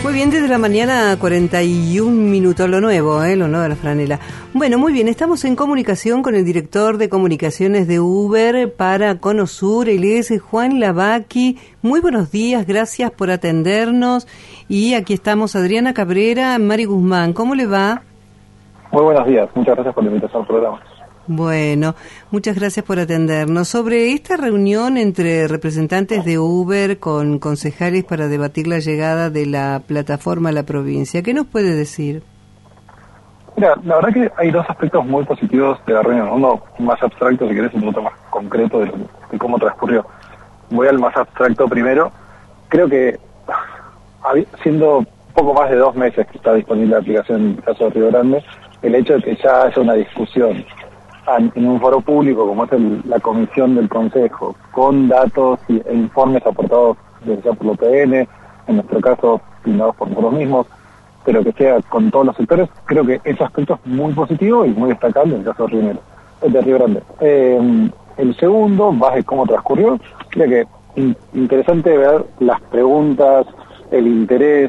Muy bien, desde la mañana 41 minutos, lo nuevo de la franela. Bueno, muy bien, estamos en comunicación con el director de comunicaciones de Uber para Cono Sur, él es Juan Lavaki. Muy buenos días, gracias por atendernos. Y aquí estamos Adriana Cabrera, Mari Guzmán, ¿cómo le va? Muy buenos días, muchas gracias por la invitación al programa. Bueno, muchas gracias por atendernos. Sobre esta reunión entre representantes de Uber con concejales para debatir la llegada de la plataforma a la provincia, ¿qué nos puede decir? Mira, la verdad que hay dos aspectos muy positivos de la reunión. Uno más abstracto, si querés, un poco más concreto de cómo transcurrió. Voy al más abstracto primero. Creo que, siendo poco más de 2 meses que está disponible la aplicación en el caso de Río Grande, el hecho de que ya haya una discusión en un foro público como es la comisión del Consejo, con datos e informes aportados desde ya por la OPN, en nuestro caso brindados por nosotros mismos, pero que sea con todos los sectores, creo que ese aspecto es muy positivo y muy destacable en el caso de Río Grande. El segundo, más de cómo transcurrió, creo que interesante ver las preguntas, el interés,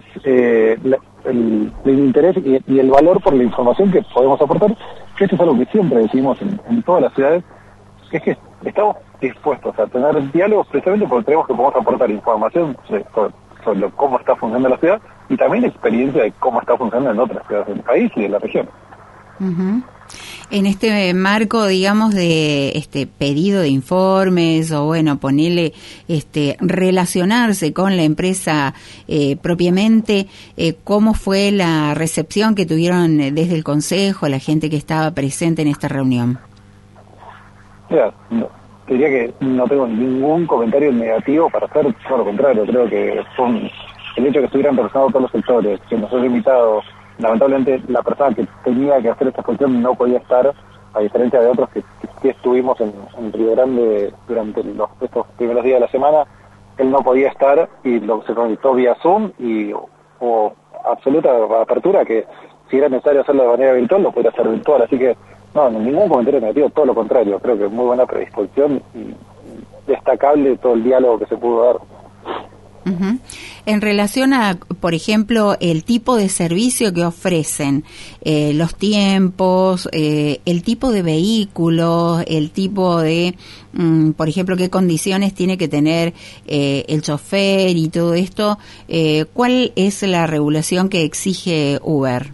el interés y el valor por la información que podemos aportar, que esto es algo que siempre decimos en todas las ciudades, que es que estamos dispuestos a tener diálogos precisamente porque creemos que podemos aportar información sobre cómo está funcionando la ciudad y también experiencia de cómo está funcionando en otras ciudades del país y de la región. Uh-huh. En este marco, digamos, de pedido de informes o ponerle relacionarse con la empresa propiamente, ¿cómo fue la recepción que tuvieron desde el Consejo, la gente que estaba presente en esta reunión? Mira, te diría que no tengo ningún comentario negativo para hacer, todo lo contrario, creo que el hecho de que estuvieran representados todos los sectores, que nos han invitado. Lamentablemente la persona que tenía que hacer esta función no podía estar, a diferencia de otros que estuvimos en Río Grande durante estos primeros días de la semana. Él no podía estar y se conectó vía Zoom y hubo absoluta apertura que si era necesario hacerlo de manera virtual lo podía hacer virtual, así que no, ningún comentario negativo, todo lo contrario, creo que muy buena predisposición y destacable todo el diálogo que se pudo dar. Uh-huh. En relación a, por ejemplo, el tipo de servicio que ofrecen, los tiempos, el tipo de vehículo, el tipo de, por ejemplo, qué condiciones tiene que tener el chofer y todo esto, ¿cuál es la regulación que exige Uber?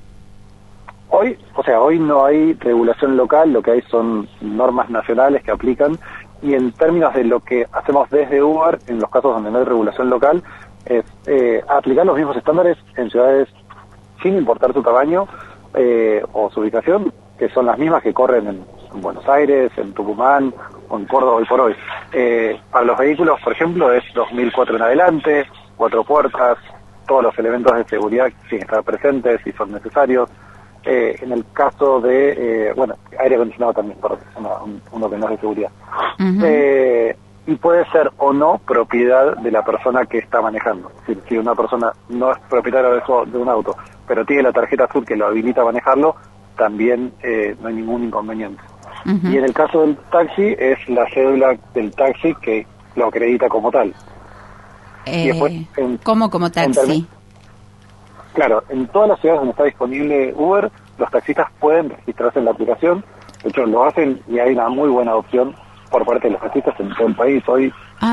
Hoy no hay regulación local, lo que hay son normas nacionales que aplican. Y en términos de lo que hacemos desde Uber, en los casos donde no hay regulación local, es aplicar los mismos estándares en ciudades sin importar su tamaño o su ubicación, que son las mismas que corren en Buenos Aires, en Tucumán o en Córdoba hoy por hoy. Para los vehículos, por ejemplo, es 2004 en adelante, 4 puertas, todos los elementos de seguridad tienen que estar presentes si son necesarios. En el caso de, aire acondicionado también, perdón, uno que no es de seguridad. Uh-huh. Y puede ser o no propiedad de la persona que está manejando. Si una persona no es propietaria de un auto, pero tiene la tarjeta azul que lo habilita a manejarlo, también no hay ningún inconveniente. Uh-huh. Y en el caso del taxi, es la cédula del taxi que lo acredita como tal. Y después, ¿cómo como taxi? Claro, en todas las ciudades donde está disponible Uber, los taxistas pueden registrarse en la aplicación. De hecho, lo hacen y hay una muy buena adopción por parte de los taxistas en todo el país. Hoy,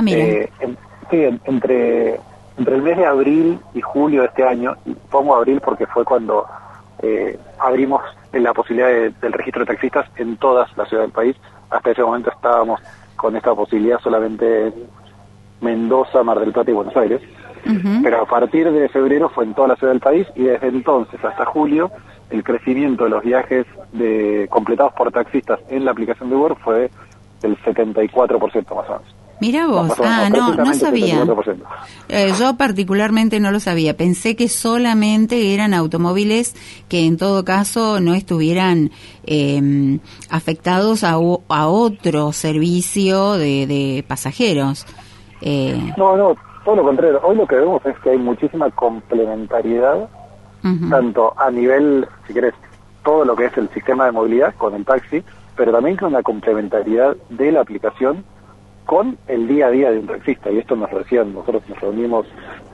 entre el mes de abril y julio de este año, y pongo abril porque fue cuando abrimos la posibilidad del registro de taxistas en todas las ciudades del país. Hasta ese momento estábamos con esta posibilidad solamente en Mendoza, Mar del Plata y Buenos Aires. Uh-huh. Pero a partir de febrero fue en toda la ciudad del país y desde entonces hasta julio el crecimiento de los viajes completados por taxistas en la aplicación de Uber fue del 74% más o menos. Mirá vos, no sabía. Yo particularmente no lo sabía. Pensé que solamente eran automóviles que en todo caso no estuvieran afectados a otro servicio de pasajeros. No, todo lo contrario. Hoy lo que vemos es que hay muchísima complementariedad, uh-huh, tanto a nivel, si querés, todo lo que es el sistema de movilidad con el taxi, pero también con la complementariedad de la aplicación con el día a día de un taxista. Y esto nos decían, nosotros nos reunimos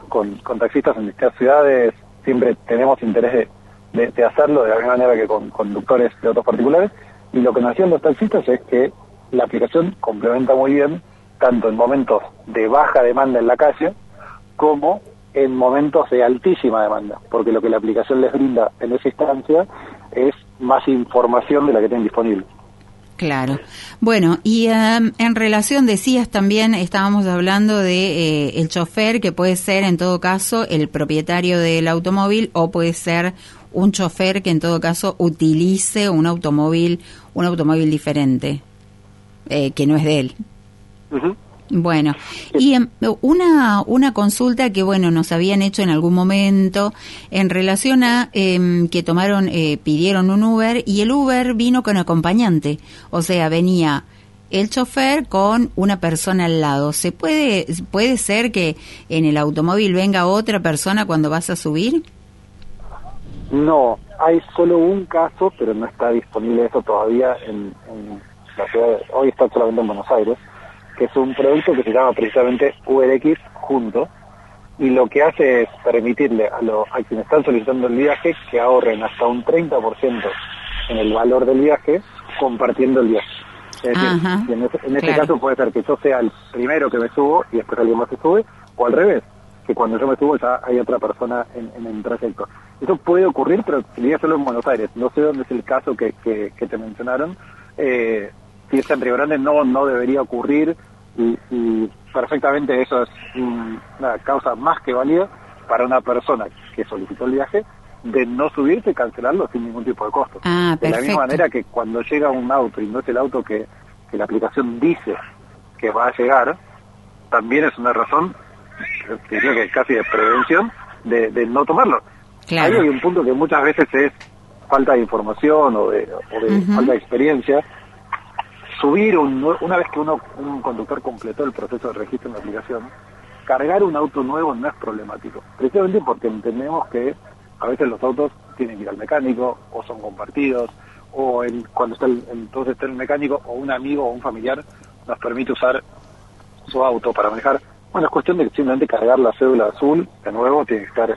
con taxistas en distintas ciudades, siempre tenemos interés de hacerlo de la misma manera que con conductores de autos particulares, y lo que nos decían los taxistas es que la aplicación complementa muy bien tanto en momentos de baja demanda en la calle como en momentos de altísima demanda, porque lo que la aplicación les brinda en esa instancia es más información de la que tienen disponible. Claro. Bueno, y en relación, decías también, estábamos hablando de el chofer, que puede ser en todo caso el propietario del automóvil, o puede ser un chofer que en todo caso utilice un automóvil diferente, que no es de él. Uh-huh. Bueno, y una consulta que, bueno, nos habían hecho en algún momento en relación a que pidieron un Uber, y el Uber vino con acompañante, o sea, venía el chofer con una persona al lado. ¿Puede ser que en el automóvil venga otra persona cuando vas a subir? No, hay solo un caso, pero no está disponible eso todavía en la ciudad. Hoy está solamente en Buenos Aires, que es un producto que se llama precisamente UberX Junto, y lo que hace es permitirle a quienes están solicitando el viaje que ahorren hasta un 30% en el valor del viaje compartiendo el viaje. Es decir, en este caso puede ser que yo sea el primero que me subo y después alguien más se sube, o al revés, que cuando yo me subo ya hay otra persona en el trayecto. Eso puede ocurrir, pero sería solo en Buenos Aires. No sé dónde es el caso que te mencionaron. Si está en Río Grande no debería ocurrir, y perfectamente eso es una causa más que válida para una persona que solicitó el viaje de no subirse y cancelarlo sin ningún tipo de costo. De la misma manera que cuando llega un auto y no es el auto que la aplicación dice que va a llegar, también es una razón, creo que casi de prevención, de no tomarlo. Claro. Ahí hay un punto que muchas veces es falta de información o de falta de experiencia. Subir una vez que un conductor completó el proceso de registro en la aplicación, cargar un auto nuevo no es problemático, precisamente porque entendemos que a veces los autos tienen que ir al mecánico, o son compartidos, o cuando entonces está el mecánico, o un amigo o un familiar nos permite usar su auto para manejar. Bueno, es cuestión de simplemente cargar la cédula azul, de nuevo tiene que estar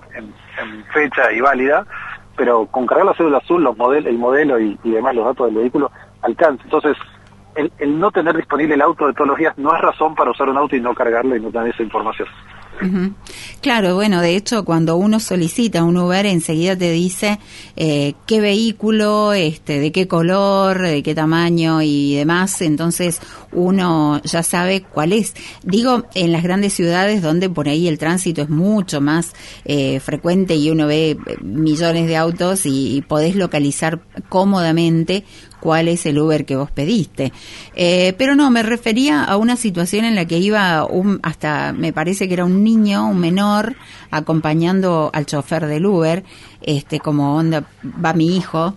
en fecha y válida, pero con cargar la cédula azul, el modelo y demás, los datos del vehículo, alcanza. Entonces, el no tener disponible el auto de todos los días no es razón para usar un auto y no cargarlo y no tener esa información. Uh-huh. Claro, bueno, de hecho, cuando uno solicita un Uber, enseguida te dice qué vehículo, de qué color, de qué tamaño y demás, entonces uno ya sabe cuál es. Digo, en las grandes ciudades donde por ahí el tránsito es mucho más frecuente y uno ve millones de autos y podés localizar cómodamente cuál es el Uber que vos pediste. Pero no, me refería a una situación en la que iba hasta me parece que era un niño, un menor, acompañando al chofer del Uber, como onda, va mi hijo,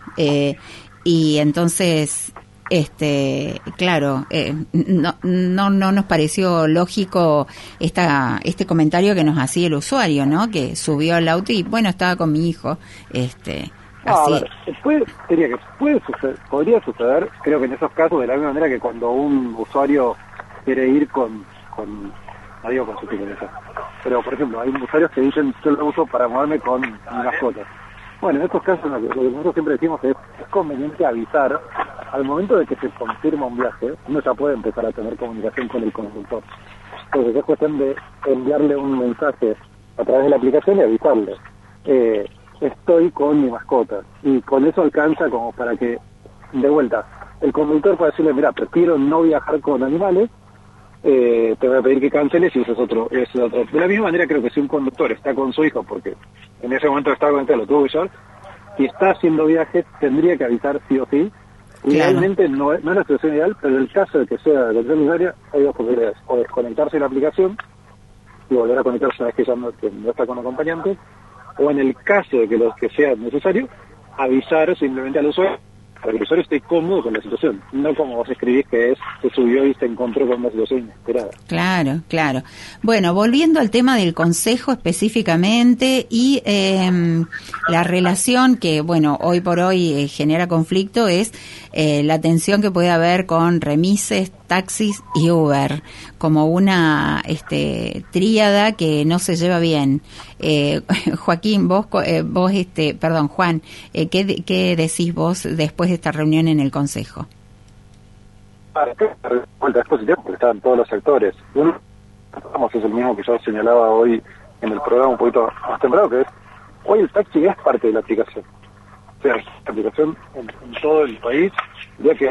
y entonces, claro, no nos pareció lógico este comentario que nos hacía el usuario, ¿no? Que subió al auto y, bueno, estaba con mi hijo, a ver, podría suceder, creo que en esos casos, de la misma manera que cuando un usuario quiere ir con no digo con su picolesa, pero por ejemplo, hay usuarios que dicen yo lo uso para moverme con mis mascotas. Bueno, en estos casos lo que nosotros siempre decimos es conveniente avisar al momento de que se confirma un viaje, uno ya puede empezar a tener comunicación con el conductor. Entonces es cuestión de enviarle un mensaje a través de la aplicación y avisarle. Estoy con mi mascota, y con eso alcanza como para que, de vuelta, el conductor pueda decirle, mira, prefiero no viajar con animales, te voy a pedir que canceles y eso es otro. De la misma manera creo que si un conductor está con su hijo, porque en ese momento estaba conectado, lo tuvo que llevar, si está haciendo viajes, tendría que avisar sí o sí. Idealmente no es la situación ideal, pero en el caso de que sea de condición necesaria, hay dos posibilidades: o desconectarse de la aplicación y volver a conectarse una vez que ya no está con acompañante, o en el caso de que sea necesario, avisar simplemente al usuario para que el usuario esté cómodo con la situación, no como vos escribís que se subió y se encontró con una situación inesperada. Claro, claro. Bueno, volviendo al tema del consejo específicamente y la relación que, bueno, hoy por hoy genera conflicto es la tensión que puede haber con remises taxis y Uber, como una tríada que no se lleva bien. Joaquín, Juan, ¿qué decís vos después de esta reunión en el Consejo? Es positivo porque estaban todos los sectores. Uno, es el mismo que yo señalaba hoy en el programa un poquito más temprano, que es, hoy el taxi es parte de la aplicación. O sea, la aplicación en todo el país, ya que...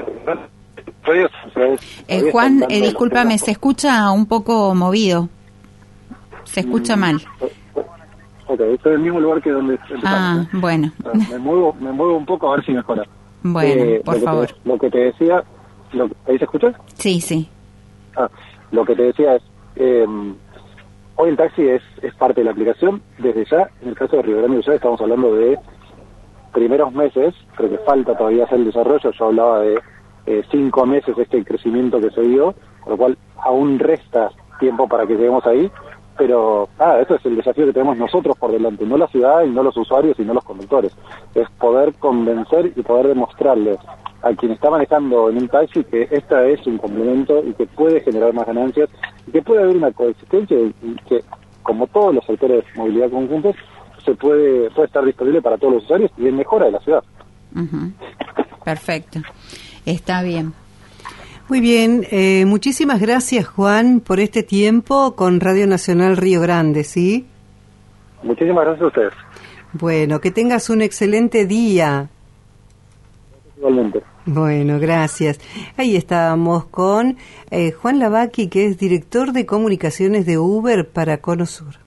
Juan, discúlpame, se escucha un poco movido. Se escucha mal. Ok, estoy en el mismo lugar que donde empezamos. Bueno. Me muevo un poco a ver si mejora. Bueno, por favor. Lo que te decía... ¿Ahí se escucha? Sí, sí. Lo que te decía es... hoy el taxi es parte de la aplicación. Desde ya, en el caso de Río Grande do Sul, estamos hablando de primeros meses, pero que falta todavía hacer el desarrollo. Yo hablaba de 5 meses este crecimiento que se dio, con lo cual aún resta tiempo para que lleguemos ahí, pero eso es el desafío que tenemos nosotros por delante, no la ciudad y no los usuarios y no los conductores, es poder convencer y poder demostrarles a quien está manejando en un taxi que esta es un complemento y que puede generar más ganancias y que puede haber una coexistencia y que, como todos los sectores de movilidad conjuntos, puede estar disponible para todos los usuarios y en mejora de la ciudad. Uh-huh. Perfecto. Está bien. Muy bien, muchísimas gracias, Juan, por este tiempo con Radio Nacional Río Grande, ¿sí? Muchísimas gracias a ustedes. Bueno, que tengas un excelente día. Igualmente. Bueno, gracias. Ahí estábamos con Juan Lavaki, que es director de comunicaciones de Uber para Cono Sur.